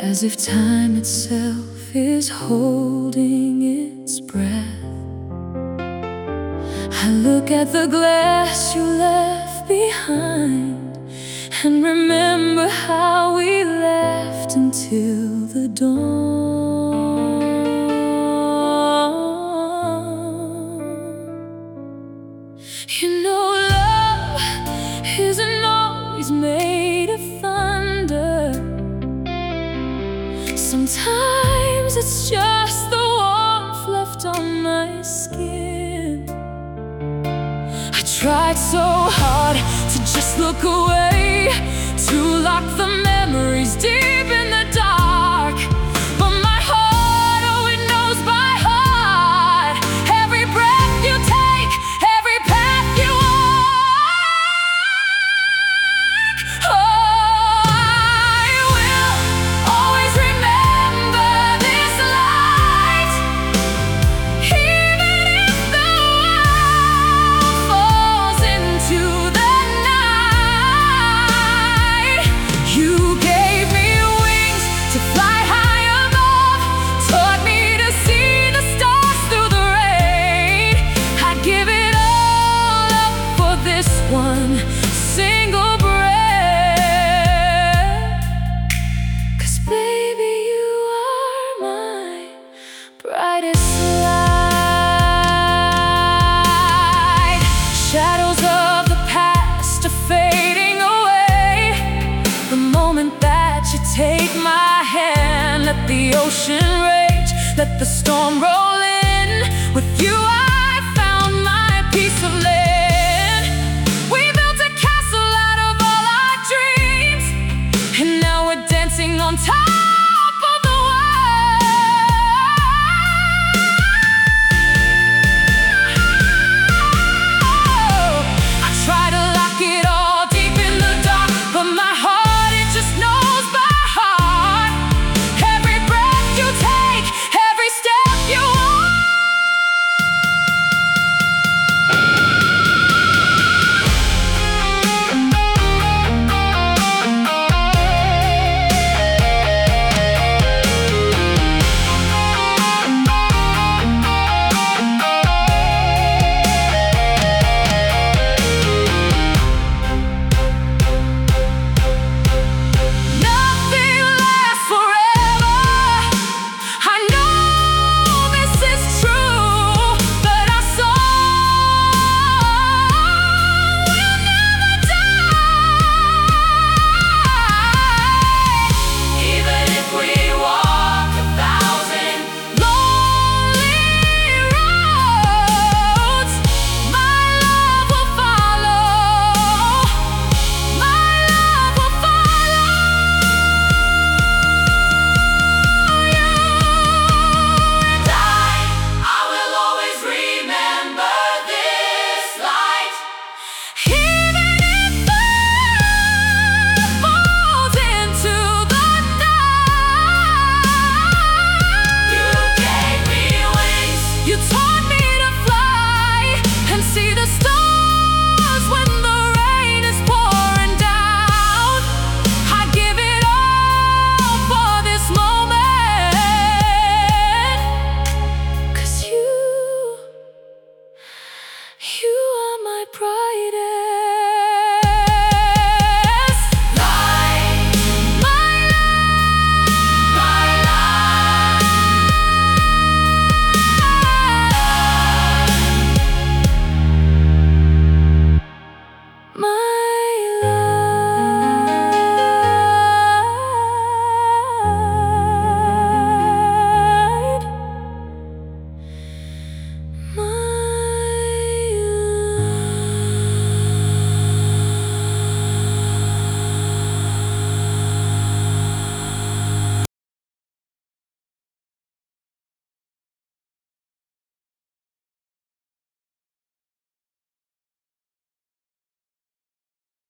as if time itself is holding its breath. I look at the glass you left behind and remember how we left until the dawn. You know, love isn't always made of thunder. Sometimes it's just the warmth left on my skin. I tried so hard to just look away, to lock the memories deep in the dark, but my heart, oh, it knows by heart every breath you take, every path you walk. Oh, I will always remember this light, even if the world falls into the night. You gave me wings to fly high above, taught me to see the stars through the rain. I'd give it all up for this one single breath. 'Cause baby, you are my brightest light. Shadows of the past are fading away. The moment that you take my hand, let the ocean rage, let the storm roll in. With you I found my piece of land. We built a castle out of all our dreams, and now we're dancing on top